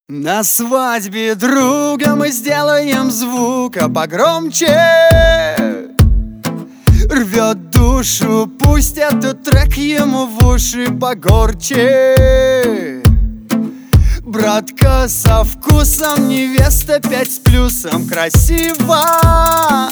На свадьбе друга мы сделаем звука погромче. Рвет душу, пусть этот трек ему в уши погорче. Братка со вкусом, невеста 5 с плюсом, красиво.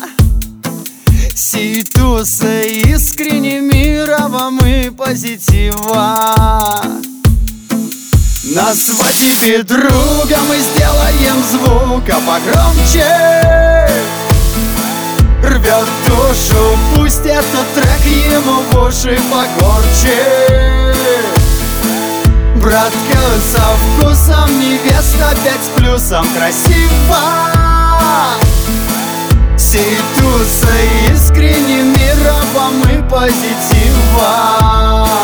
Ситуса искренне, мира вам и позитива. На свадьбе друга мы сделаем звука погромче. Рвет душу, пусть этот трек ему в уши погорче. Братка со вкусом, невеста 5 с плюсом, красиво. Ситуса искренне, мира вам и позитива.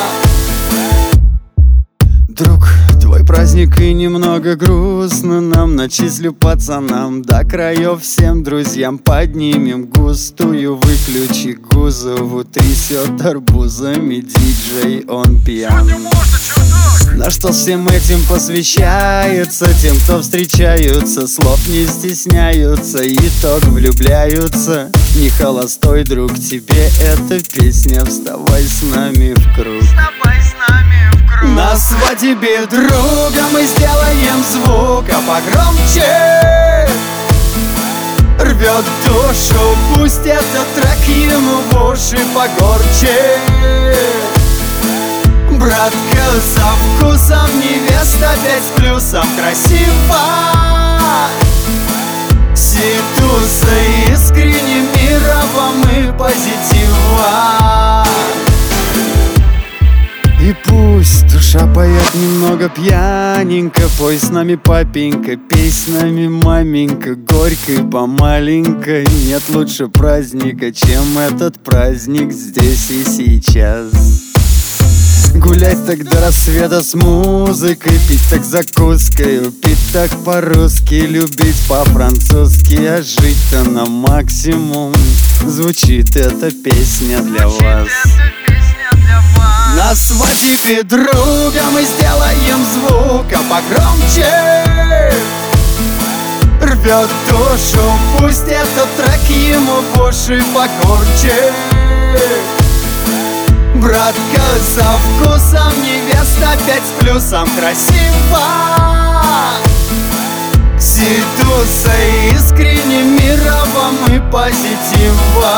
Друг, твой праздник и немного грустно нам. Начислю пацанам до краев, всем друзьям поднимем густую. Выключи Гузову, трясет арбузами диджей, он пьян. На что всем этим посвящается тем, кто встречаются, слов не стесняются, итог влюбляются. Не холостой, друг, тебе эта песня, вставай с нами в круг. На свадьбе друга мы сделаем звука погромче. Рвет душу, пусть этот трек ему в уши погорче. Братка со вкусом, невеста 5 с плюсом, красиво. Ситуса искренне, мира вам и позитива. И пусть душа поет немного пьяненько, пой с нами, папенька, пей с нами, маменька, горько и помаленько. Нет лучше праздника, чем этот праздник здесь и сейчас. Гулять так до рассвета с музыкой, пить так закуской, пить так по-русски, любить по-французски, а жить-то на максимум. Звучит эта песня для вас. На свадьбе друга мы сделаем звука погромче. Рвет душу, пусть этот трек ему в уши погорче. Братка со вкусом, невеста 5 с плюсом, красиво. Ситуса искренне, мира вам и позитива.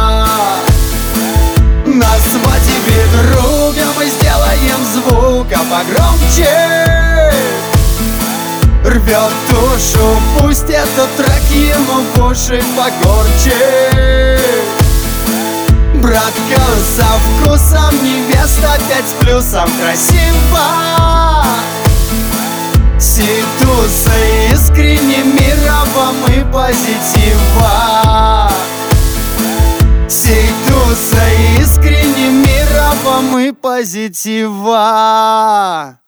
На свадьбе друга мы сделаем звука погромче. Рвет душу, пусть этот трек ему в уши погорче. Братка со вкусом, невеста 5 с плюсом, красиво. Ситуса искренне, мира вам и позитива. Ситуса искренне, мира вам и позитива.